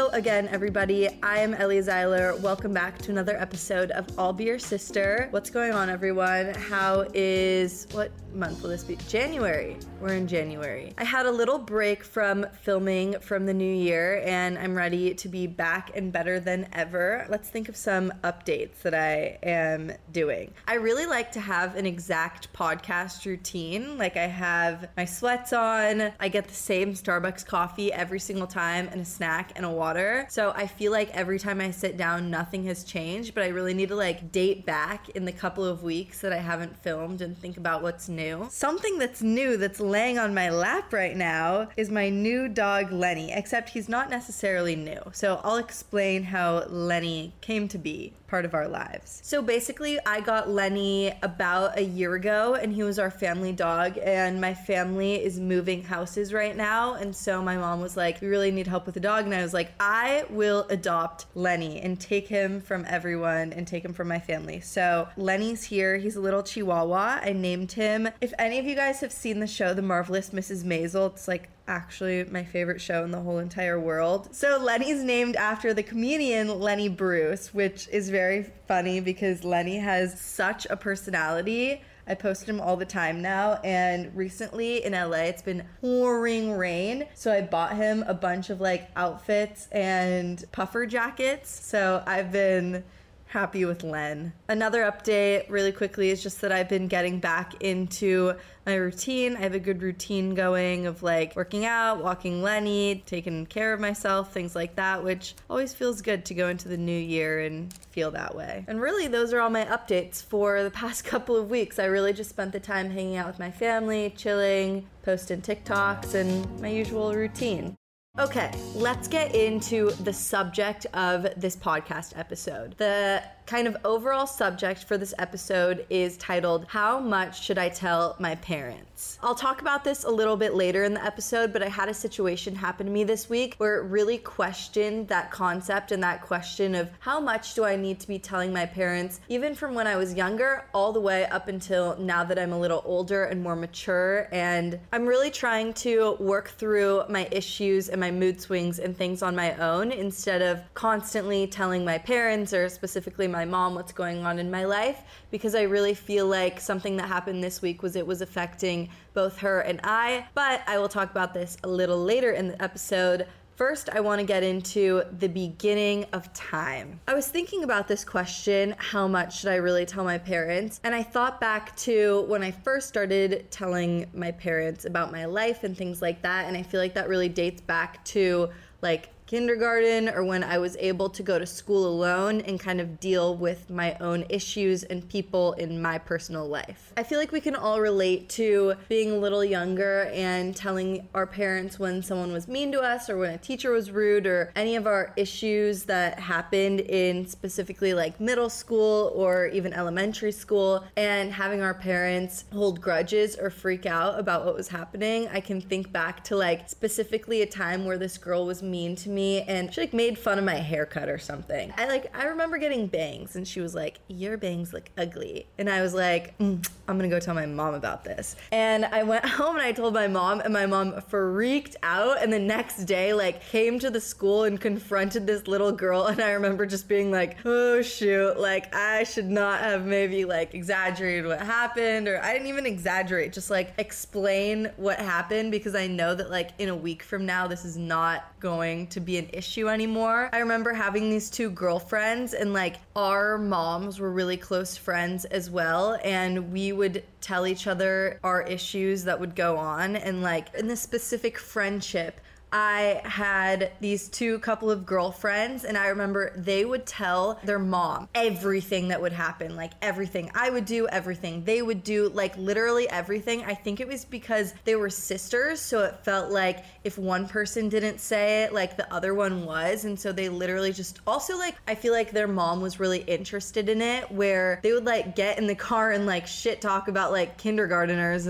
Hello again, everybody. I am Ellie Zeiler. Welcome back to another episode of I'll Be Your Sister. What's going on, everyone? What month will this be? January. We're in January. I had a little break from filming from the new year, and I'm ready to be back and better than ever. Let's think of some updates that I am doing. I really like to have an exact podcast routine. Like, I have my sweats on, I get the same Starbucks coffee every single time, and a snack and a water. So I feel like every time I sit down, nothing has changed, but I really need to date back in the couple of weeks that I haven't filmed and think about what's new. Something that's new that's laying on my lap right now is my new dog, Lenny, except he's not necessarily new. So I'll explain how Lenny came to be part of our lives. So basically, I got Lenny about a year ago, and he was our family dog, and my family is moving houses right now, and so my mom was like, we really need help with the dog, and I was like, I will adopt Lenny and take him from everyone and take him from my family. So Lenny's here. He's a little Chihuahua. I named him. If any of you guys have seen the show The Marvelous Mrs. Maisel, it's actually my favorite show in the whole entire world. So Lenny's named after the comedian Lenny Bruce, which is very funny because Lenny has such a personality. I post him all the time now, and recently in LA it's been pouring rain, so I bought him a bunch of outfits and puffer jackets. So I've been happy with Len. Another update really quickly is just that I've been getting back into my routine. I have a good routine going of working out, walking Lenny, taking care of myself, things like that, which always feels good to go into the new year and feel that way. And really, those are all my updates for the past couple of weeks. I really just spent the time hanging out with my family, chilling, posting TikToks, and my usual routine. Okay, let's get into the subject of this podcast episode. The kind of overall subject for this episode is titled, How Much Should I Tell My Parents? I'll talk about this a little bit later in the episode, but I had a situation happen to me this week where it really questioned that concept and that question of how much do I need to be telling my parents, even from when I was younger all the way up until now that I'm a little older and more mature. And I'm really trying to work through my issues and my mood swings and things on my own instead of constantly telling my parents or specifically my mom what's going on in my life, because I really feel like something that happened this week was affecting both her and I, but I will talk about this a little later in the episode. First, I want to get into the beginning of time. I was thinking about this question, how much should I really tell my parents? And I thought back to when I first started telling my parents about my life and things like that, and I feel like that really dates back to kindergarten, or when I was able to go to school alone and kind of deal with my own issues and people in my personal life. I feel like we can all relate to being a little younger and telling our parents when someone was mean to us or when a teacher was rude or any of our issues that happened in specifically middle school or even elementary school, and having our parents hold grudges or freak out about what was happening. I can think back to specifically a time where this girl was mean to me and she made fun of my haircut or something. I remember getting bangs and she was like, your bangs look ugly. And I was like, I'm gonna go tell my mom about this. And I went home and I told my mom, and my mom freaked out, and the next day came to the school and confronted this little girl, and I remember just being like, oh shoot, I should not have maybe exaggerated what happened, or I didn't even exaggerate, just explain what happened, because I know that in a week from now this is not going to be an issue anymore. I remember having these two girlfriends, and our moms were really close friends as well, and we would tell each other our issues that would go on, and in this specific friendship, I had these couple of girlfriends, and I remember they would tell their mom everything that would happen, everything I would do, everything they would do, literally everything. I think it was because they were sisters, so it felt like if one person didn't say it, the other one was, and so they literally just also I feel like their mom was really interested in it, where they would get in the car and shit talk about kindergarteners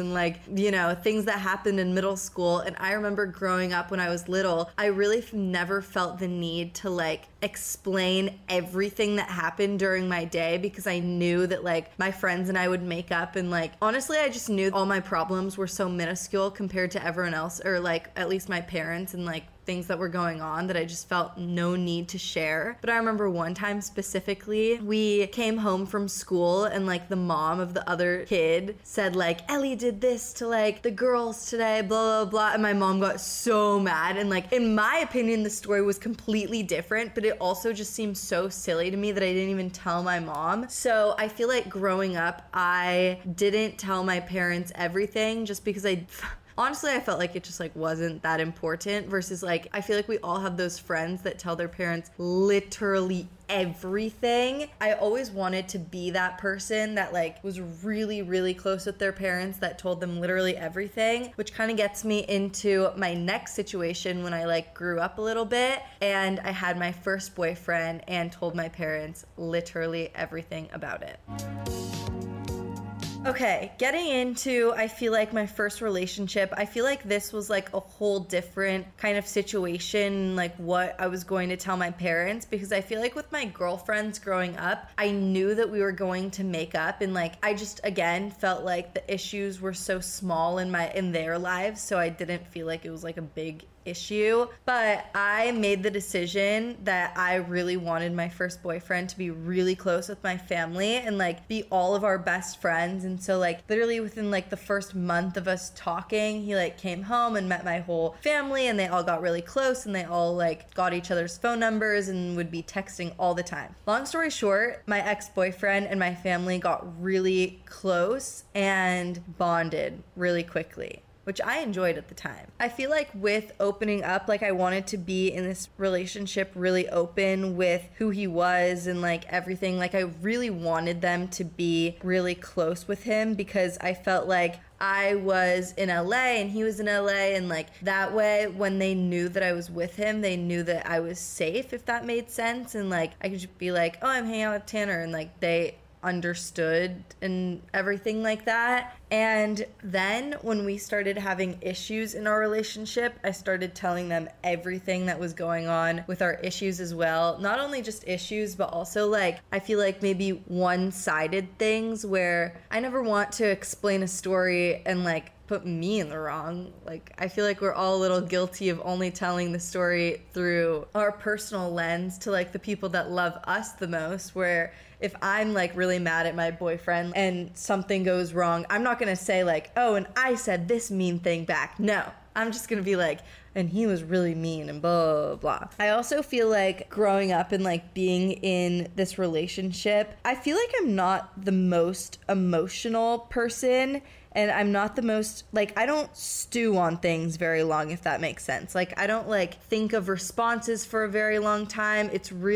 and things that happened in middle school. And I remember growing up when I was little, I really never felt the need to explain everything that happened during my day, because I knew that like my friends and I would make up, and like honestly I just knew all my problems were so minuscule compared to everyone else, or like at least my parents and like things that were going on that I just felt no need to share. But I remember one time specifically, we came home from school and like the mom of the other kid said like, Ellie did this to like the girls today, blah, blah, blah. And my mom got so mad. And like, in my opinion, the story was completely different, but it also just seemed so silly to me that I didn't even tell my mom. So I feel like growing up, I didn't tell my parents everything just because honestly, I felt like it just like wasn't that important versus like, I feel like we all have those friends that tell their parents literally everything. I always wanted to be that person that like was really, really close with their parents that told them literally everything, which kind of gets me into my next situation when I like grew up a little bit and I had my first boyfriend and told my parents literally everything about it. Okay, getting into, I feel like my first relationship, I feel like this was like a whole different kind of situation, like what I was going to tell my parents, because I feel like with my girlfriends growing up, I knew that we were going to make up, and like I just again felt like the issues were so small in their lives, so I didn't feel like it was like a big issue. But I made the decision that I really wanted my first boyfriend to be really close with my family and like be all of our best friends. And so like literally within like the first month of us talking, he like came home and met my whole family and they all got really close and they all like got each other's phone numbers and would be texting all the time. Long story short, my ex-boyfriend and my family got really close and bonded really quickly, which I enjoyed at the time. I feel like with opening up, like I wanted to be in this relationship really open with who he was and like everything. Like I really wanted them to be really close with him because I felt like I was in LA and he was in LA, and like that way when they knew that I was with him, they knew that I was safe, if that made sense. And like I could just be like, oh, I'm hanging out with Tanner, and like they understood and everything like that. And then when we started having issues in our relationship, I started telling them everything that was going on with our issues as well. Not only just issues, but also like I feel like maybe one-sided things where I never want to explain a story and like put me in the wrong. Like I feel like we're all a little guilty of only telling the story through our personal lens to like the people that love us the most, where if I'm like really mad at my boyfriend and something goes wrong, I'm not gonna say like, oh, and I said this mean thing back. No, I'm just gonna be like, and he was really mean and blah, blah, blah. I also feel like growing up and like being in this relationship, I feel like I'm not the most emotional person. And I'm not the most, like, I don't stew on things very long, if that makes sense. Like, I don't, like, think of responses for a very long time.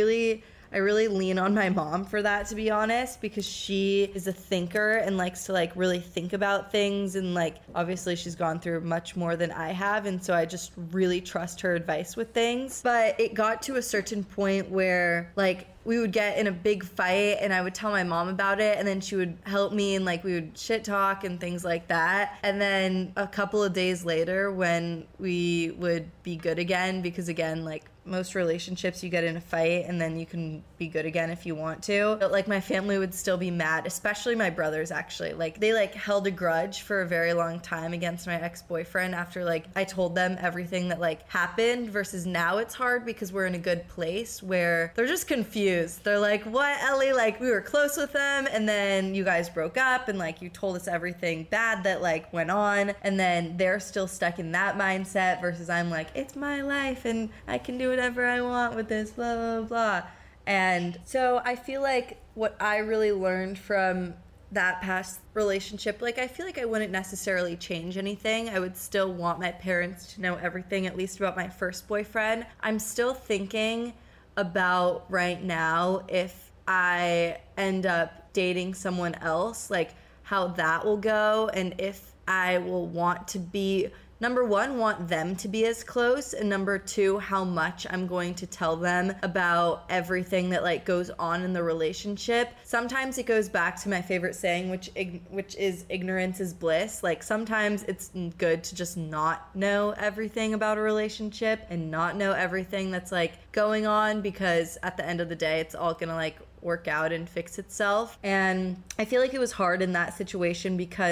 I really lean on my mom for that, to be honest, because she is a thinker and likes to like really think about things, and like obviously she's gone through much more than I have, and so I just really trust her advice with things. But it got to a certain point where like we would get in a big fight and I would tell my mom about it, and then she would help me and like we would shit talk and things like that. And then a couple of days later when we would be good again, because again, like most relationships you get in a fight and then you can be good again if you want to, but like my family would still be mad, especially my brothers. Actually, like they like held a grudge for a very long time against my ex-boyfriend after like I told them everything that like happened, versus now it's hard because we're in a good place where they're just confused. They're like, what, Ellie, like we were close with them and then you guys broke up and like you told us everything bad that like went on, and then they're still stuck in that mindset, versus I'm like, it's my life and I can do whatever I want with this, blah, blah, blah. And so I feel like what I really learned from that past relationship, like I feel like I wouldn't necessarily change anything. I would still want my parents to know everything, at least about my first boyfriend. I'm still thinking about right now, if I end up dating someone else, like how that will go, and if I will want to be, number one, want them to be as close, and number two, how much I'm going to tell them about everything that like goes on in the relationship. Sometimes it goes back to my favorite saying, which is ignorance is bliss. Like sometimes it's good to just not know everything about a relationship and not know everything that's like going on, because at the end of the day, it's all gonna like work out and fix itself. And I feel like it was hard in that situation because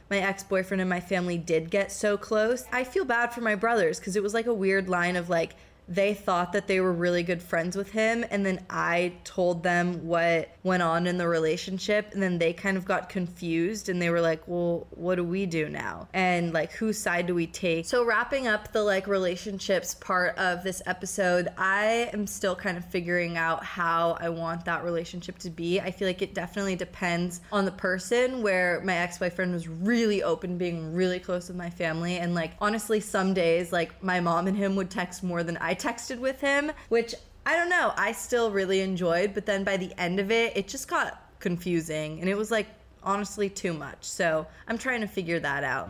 my ex-boyfriend and my family did get so close, I feel bad for my brothers because it was like a weird line of like, they thought that they were really good friends with him, and then I told them what went on in the relationship, and then they kind of got confused and they were like, well, what do we do now? And like, whose side do we take? So wrapping up the like relationships part of this episode, I am still kind of figuring out how I want that relationship to be. I feel like it definitely depends on the person, where my ex-boyfriend was really open, being really close with my family, and like honestly some days like my mom and him would text more than I texted with him, which I don't know, I still really enjoyed, but then by the end of it, it just got confusing and it was like honestly too much. So I'm trying to figure that out.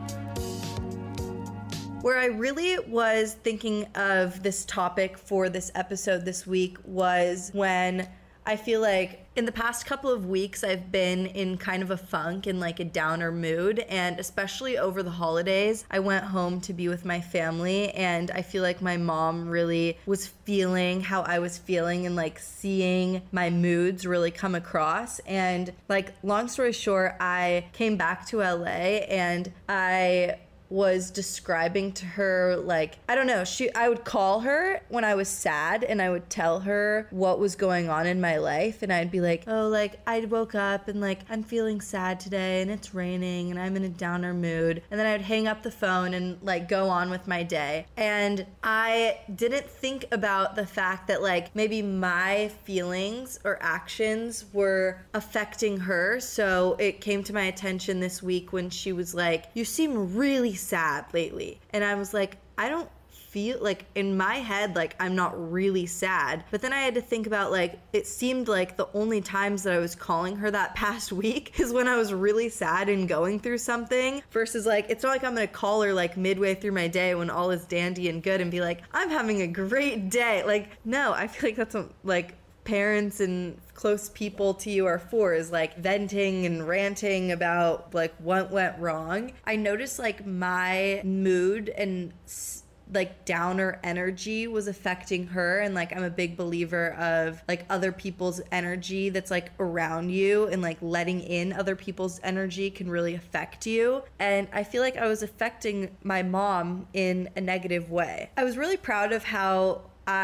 Where I really was thinking of this topic for this episode this week was when I feel like in the past couple of weeks, I've been in kind of a funk and like a downer mood. And especially over the holidays, I went home to be with my family. And I feel like my mom really was feeling how I was feeling and like seeing my moods really come across. And like, long story short, I came back to LA and I was describing to her, like, I don't know, I would call her when I was sad and I would tell her what was going on in my life, and I'd be like, oh, like, I woke up and like I'm feeling sad today and it's raining and I'm in a downer mood, and then I'd hang up the phone and like go on with my day. And I didn't think about the fact that like maybe my feelings or actions were affecting her. So it came to my attention this week when she was like, you seem really sad lately. And I was like, I don't feel like, in my head, like I'm not really sad. But then I had to think about like, it seemed like the only times that I was calling her that past week is when I was really sad and going through something, versus like, it's not like I'm gonna call her like midway through my day when all is dandy and good and be like, I'm having a great day. Like, no, I feel like that's what like parents and close people to you are for, is like venting and ranting about like what went wrong. I noticed like my mood and like downer energy was affecting her, and like I'm a big believer of like other people's energy that's like around you, and like letting in other people's energy can really affect you. And I feel like I was affecting my mom in a negative way. I was really proud of how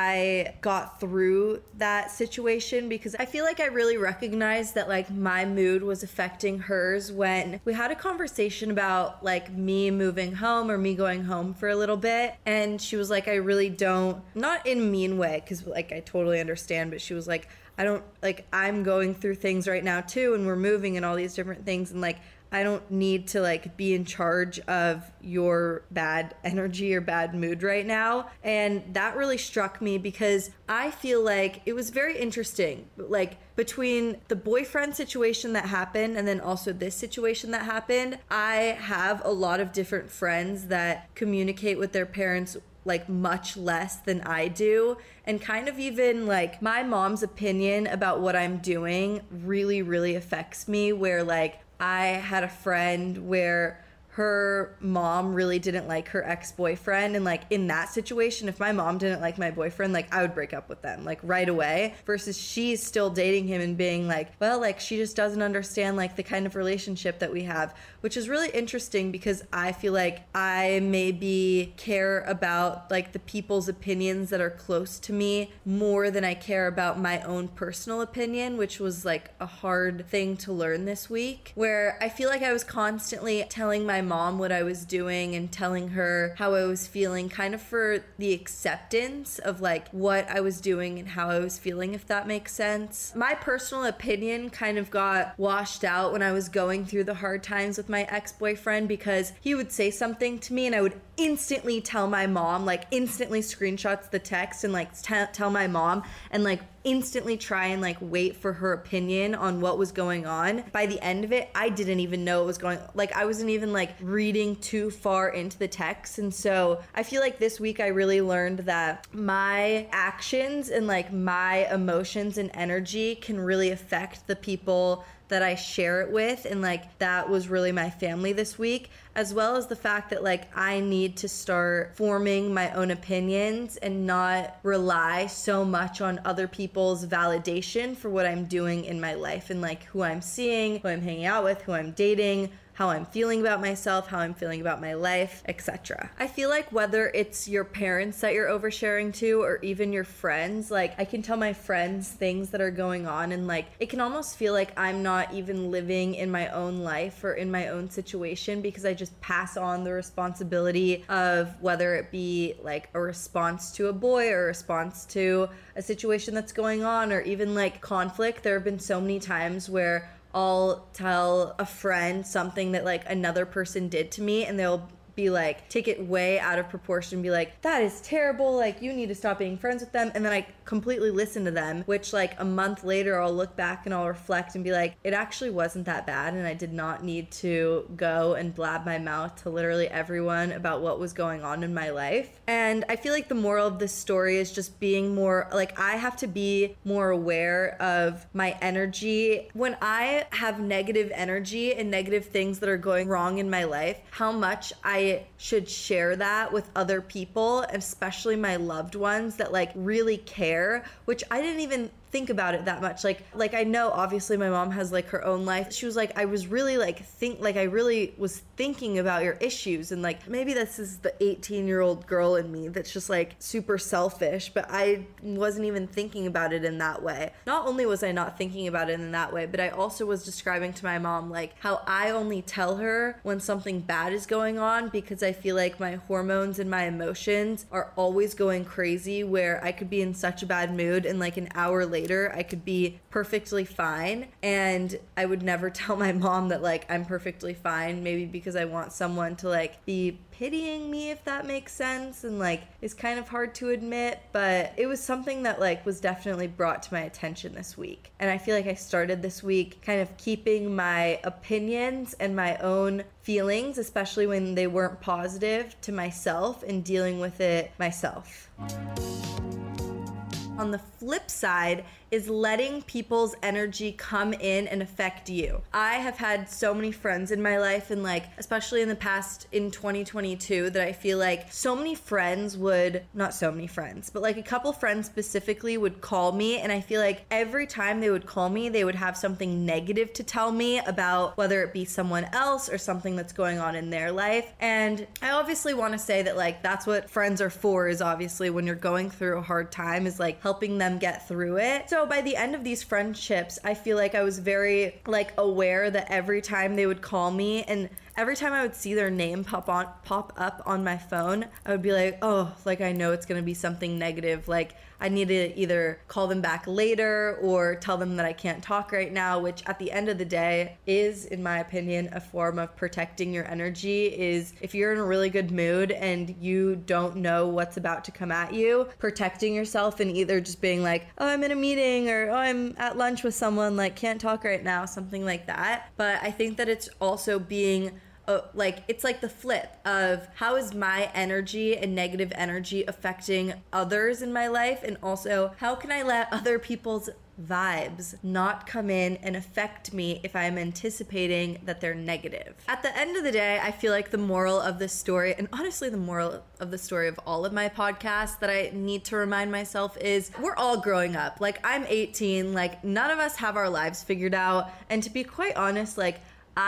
I got through that situation, because I feel like I really recognized that like my mood was affecting hers when we had a conversation about like me moving home or me going home for a little bit. And she was like, I really don't, not in a mean way, because like I totally understand, but she was like, I don't, like, I'm going through things right now too, and we're moving and all these different things, and like I don't need to like be in charge of your bad energy or bad mood right now. And that really struck me, because I feel like it was very interesting, like between the boyfriend situation that happened and then also this situation that happened. I have a lot of different friends that communicate with their parents like much less than I do, and kind of even like my mom's opinion about what I'm doing really, really affects me, where like I had a friend where her mom really didn't like her ex-boyfriend, and like in that situation, if my mom didn't like my boyfriend, like I would break up with them like right away, versus she's still dating him and being like, well, like she just doesn't understand like the kind of relationship that we have, which is really interesting, because I feel like I maybe care about like the people's opinions that are close to me more than I care about my own personal opinion, which was like a hard thing to learn this week, where I feel like I was constantly telling my mom what I was doing and telling her how I was feeling, kind of for the acceptance of like what I was doing and how I was feeling, if that makes sense. My personal opinion kind of got washed out when I was going through the hard times with my ex-boyfriend, because he would say something to me and I would instantly tell my mom, like instantly screenshots the text and like tell my mom, and like instantly try and like wait for her opinion on what was going on. By the end of it, I didn't even know what was going on. Like I wasn't even like reading too far into the text. And so I feel like this week I really learned that my actions and like my emotions and energy can really affect the people that I share it with, and like that was really my family this week, as well as the fact that like I need to start forming my own opinions and not rely so much on other people's validation for what I'm doing in my life, and like who I'm seeing, who I'm hanging out with, who I'm dating, how I'm feeling about myself, how I'm feeling about my life, etc. I feel like whether it's your parents that you're oversharing to or even your friends, like I can tell my friends things that are going on, and like it can almost feel like I'm not even living in my own life or in my own situation because I just pass on the responsibility of whether it be like a response to a boy or a response to a situation that's going on or even like conflict. There have been so many times where I'll tell a friend something that like another person did to me and they'll be like, take it way out of proportion, be like, that is terrible, like you need to stop being friends with them. And then I completely listen to them, which like a month later I'll look back and I'll reflect and be like, it actually wasn't that bad and I did not need to go and blab my mouth to literally everyone about what was going on in my life. And I feel like the moral of this story is just being more like, I have to be more aware of my energy. When I have negative energy and negative things that are going wrong in my life, how much I should share that with other people, especially my loved ones that like really care, which I didn't even think about it that much. Like I know obviously my mom has like her own life. She was like, I was really like I really was thinking about your issues, and like maybe this is the 18-year-old girl in me that's just like super selfish, but I wasn't even thinking about it in that way. Not only was I not thinking about it in that way, but I also was describing to my mom like how I only tell her when something bad is going on because I feel like my hormones and my emotions are always going crazy, where I could be in such a bad mood and like an hour later I could be perfectly fine, and I would never tell my mom that like I'm perfectly fine, maybe because I want someone to like be pitying me, if that makes sense, and like it's kind of hard to admit, but it was something that like was definitely brought to my attention this week. And I feel like I started this week kind of keeping my opinions and my own feelings, especially when they weren't positive, to myself and dealing with it myself. On the flip side is letting people's energy come in and affect you. I have had so many friends in my life, and like especially in the past, in 2022, that I feel like so many friends would, not so many friends, but like a couple friends specifically would call me, and I feel like every time they would call me, they would have something negative to tell me about whether it be someone else or something that's going on in their life. And I obviously want to say that like that's what friends are for, is obviously when you're going through a hard time, is like helping them get through it. So by the end of these friendships, I feel like I was very like aware that every time they would call me and every time I would see their name pop up on my phone, I would be like, oh, like I know it's gonna be something negative. Like I need to either call them back later or tell them that I can't talk right now, which at the end of the day is, in my opinion, a form of protecting your energy. Is if you're in a really good mood and you don't know what's about to come at you, protecting yourself and either just being like, oh, I'm in a meeting, or oh, I'm at lunch with someone, like can't talk right now, something like that. But I think that it's also being like it's like the flip of how is my energy and negative energy affecting others in my life, and also how can I let other people's vibes not come in and affect me if I'm anticipating that they're negative. At the end of the day, I feel like the moral of this story, and honestly the moral of the story of all of my podcasts that I need to remind myself, is we're all growing up. Like I'm 18, like none of us have our lives figured out, and to be quite honest, like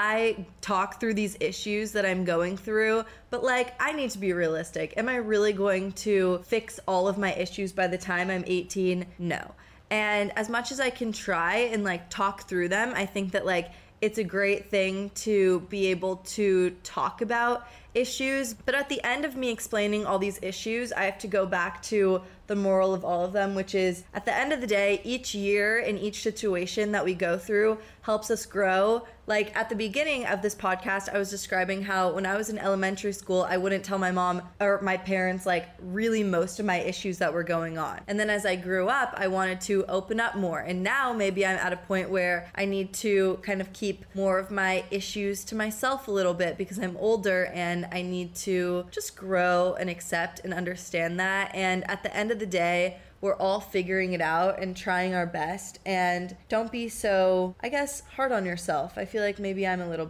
I talk through these issues that I'm going through, but like I need to be realistic. Am I really going to fix all of my issues by the time I'm 18? No. And as much as I can try and like talk through them, I think that like it's a great thing to be able to talk about issues. But at the end of me explaining all these issues, I have to go back to the moral of all of them, which is at the end of the day, each year and each situation that we go through helps us grow. Like at the beginning of this podcast, I was describing how when I was in elementary school, I wouldn't tell my mom or my parents like really most of my issues that were going on. And then as I grew up, I wanted to open up more. And now maybe I'm at a point where I need to kind of keep more of my issues to myself a little bit because I'm older and I need to just grow and accept and understand that. And at the end of the day, we're all figuring it out and trying our best, and don't be so, I guess, hard on yourself. I feel like maybe I'm a little bit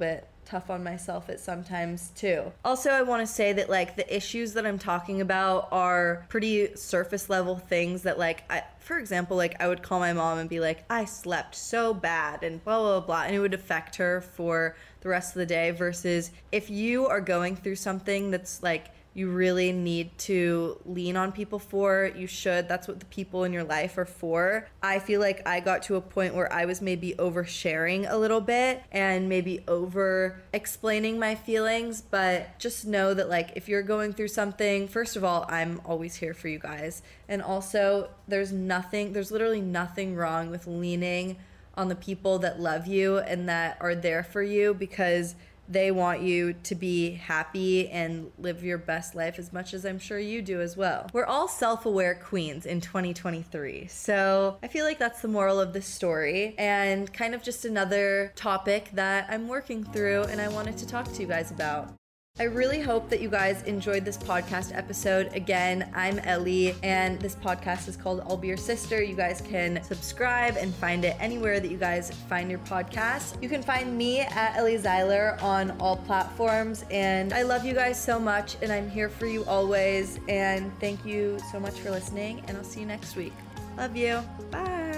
tough on myself at sometimes too. Also, I want to say that like the issues that I'm talking about are pretty surface level things that like for example, like I would call my mom and be like, I slept so bad and blah, blah, blah. And it would affect her for the rest of the day versus if you are going through something that's like you really need to lean on people for, you should. That's what the people in your life are for. I feel like I got to a point where I was maybe oversharing a little bit and maybe over explaining my feelings, but just know that like if you're going through something, first of all, I'm always here for you guys. And also there's literally nothing wrong with leaning on the people that love you and that are there for you because they want you to be happy and live your best life as much as I'm sure you do as well. We're all self-aware queens in 2023. So I feel like that's the moral of this story and kind of just another topic that I'm working through and I wanted to talk to you guys about. I really hope that you guys enjoyed this podcast episode. Again, I'm Ellie, and this podcast is called I'll Be Your Sister. You guys can subscribe and find it anywhere that you guys find your podcasts. You can find me at Ellie Zeiler on all platforms, and I love you guys so much, and I'm here for you always, and thank you so much for listening, and I'll see you next week. Love you. Bye.